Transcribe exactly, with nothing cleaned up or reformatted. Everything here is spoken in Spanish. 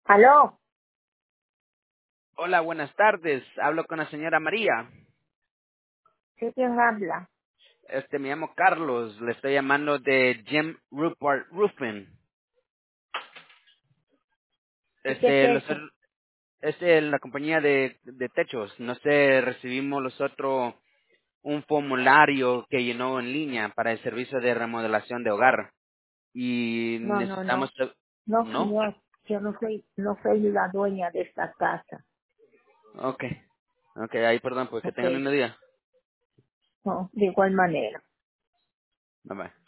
Aló, Hola, buenas tardes. Hablo con la señora María. ¿sí quién habla? Este, me llamo Carlos. Le estoy llamando de Jim Rupert Roofing. ¿Y qué Este, es los, eso? este, la compañía de, de techos. No sé, recibimos nosotros un formulario que llenó en línea para el servicio de remodelación de hogar. Y No, no, no. necesitamos, sab- No, ¿no? señor, yo no soy, no soy la dueña de esta casa. Okay. Okay, ahí perdón, pues que Ok, tengan un lindo día. no, de igual manera. Bye bye.